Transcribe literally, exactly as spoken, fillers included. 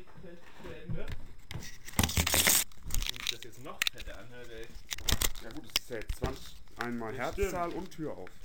Geschichte zu Ende. Wenn ich das jetzt noch fetter anhört, ey. Ja gut, es ist ja jetzt zwanzig. Einmal Das Herzzahl und Tür auf.